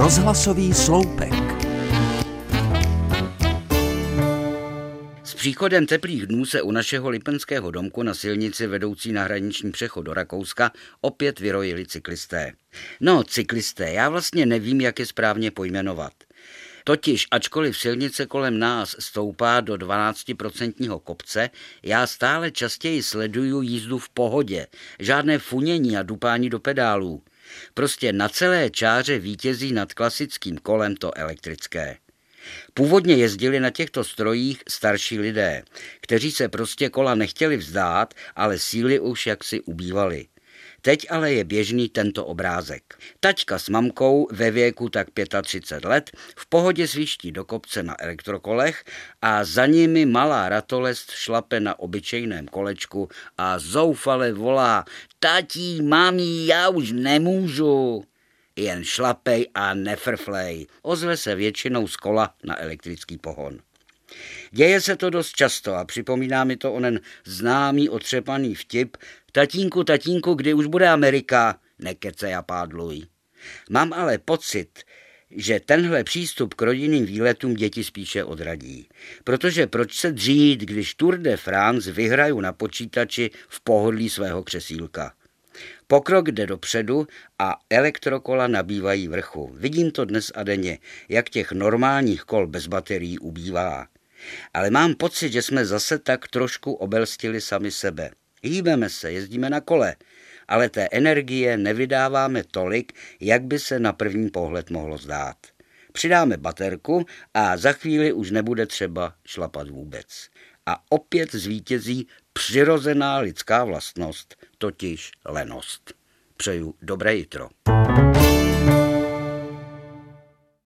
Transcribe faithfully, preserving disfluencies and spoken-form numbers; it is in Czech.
Rozhlasový sloupek. S příchodem teplých dnů se u našeho lipenského domku na silnici vedoucí na hraniční přechod do Rakouska opět vyrojili cyklisté. No, cyklisté, já vlastně nevím, jak je správně pojmenovat. Totiž, ačkoliv silnice kolem nás stoupá do dvanáctiprocentního kopce, já stále častěji sleduju jízdu v pohodě, žádné funění a dupání do pedálů. Prostě na celé čáře vítězí nad klasickým kolem to elektrické. Původně jezdili na těchto strojích starší lidé, kteří se prostě kola nechtěli vzdát, ale síly už jaksi ubývaly. Teď ale je běžný tento obrázek. Taťka s mamkou ve věku tak třicet pět let v pohodě sviští do kopce na elektrokolech a za nimi malá ratolest šlape na obyčejném kolečku a zoufale volá: Tatí, mami, já už nemůžu. Jen šlapej a nefrflej, ozve se většinou z kola na elektrický pohon. Děje se to dost často a připomíná mi to onen známý otřepaný vtip: Tatínku, tatínku, kdy už bude Amerika? Nekecej a pádluj. Mám ale pocit, že tenhle přístup k rodinným výletům děti spíše odradí. Protože proč se dřít, když Tour de France vyhraju na počítači v pohodlí svého křesílka? Pokrok jde dopředu a elektrokola nabývají vrchu. Vidím to dnes a denně, jak těch normálních kol bez baterií ubývá. Ale mám pocit, že jsme zase tak trošku obelstili sami sebe. Hýbeme se, jezdíme na kole, ale té energie nevydáváme tolik, jak by se na první pohled mohlo zdát. Přidáme baterku a za chvíli už nebude třeba šlapat vůbec. A opět zvítězí přirozená lidská vlastnost, totiž lenost. Přeju dobré jitro.